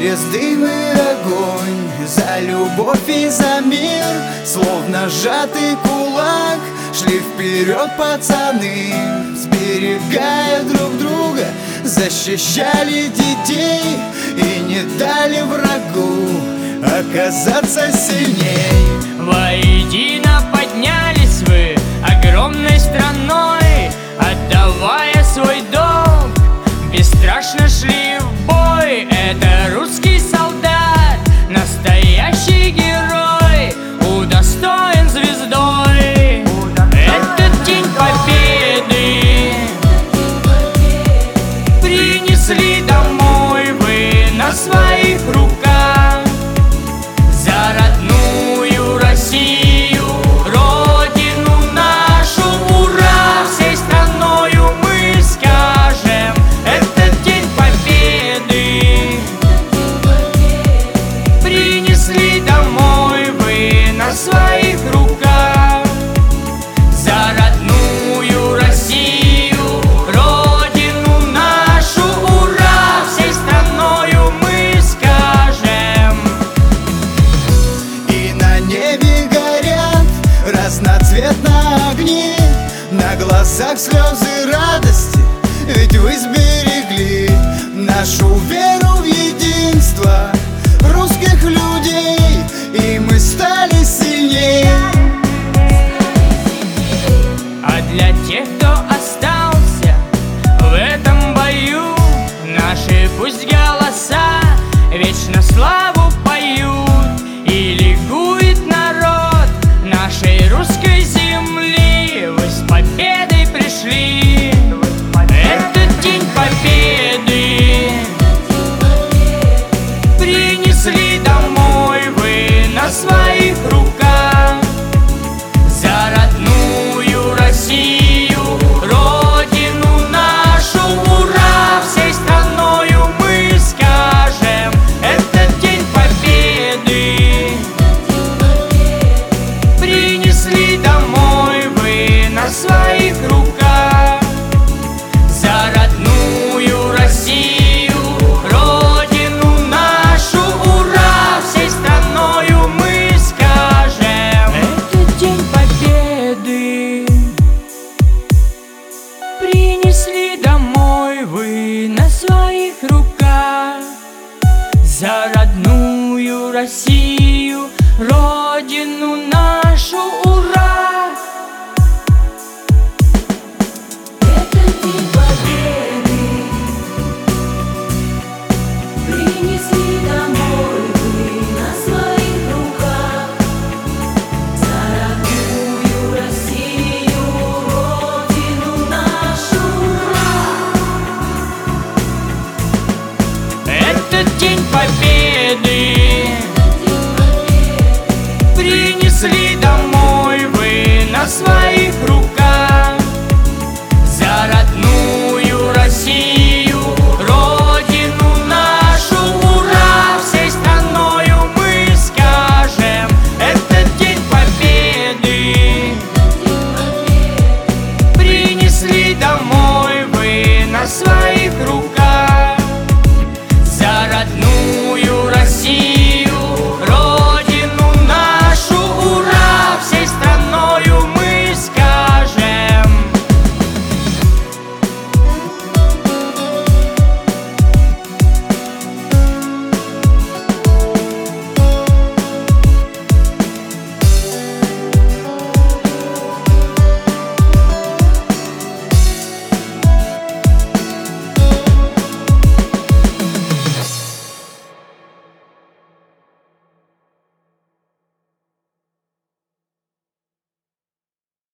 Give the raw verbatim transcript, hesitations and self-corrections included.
через дым и огонь, за любовь и за мир. Словно сжатый кулак шли вперед пацаны, сберегая друг друга, защищали детей и не дали врагу оказаться сильней. Воедино поднялись вы огромной страной, отдавая свой долг, бесстрашно шли в бой. Это русский солдат, настоящий герой, удостоен звездой. Этот день победы принесли домой вы на своих руках. За родную Россию, родину нашу, ура! Всей страною мы скажем: этот день победы принесли домой вы на своих руках. За родную Россию, родину нашу, ура! Всей страною мы скажем. И на небе горят разноцветные огни, на глазах слезы радости, ведь вы сберегли нашу веру в единство русских людей, и мы стали сильнее. А для тех, кто остался в этом бою, наши пусть голоса вечно славу поют, и ликует народ нашей русской земли. Вы с победой пришли, этот день победы принесли домой вы на своих руках. За родную Россию, родину нашу, ура! Всей страною мы скажем: этот день победы принесли домой вы на своих руках. За родную Россию, родину нашу, ура! Всей страною мы скажем: этот день победы принесли домой вы на своих руках. За родную Россию, родину нашу, ура! Этот день победы принесли домой вы на своих руках. За родную Россию, родину нашу, ура! Этот день победы принесли домой вы на своих руках. За родную Россию, родину нашу, ура! Всей страною мы скажем: этот день победы принесли домой вы на своих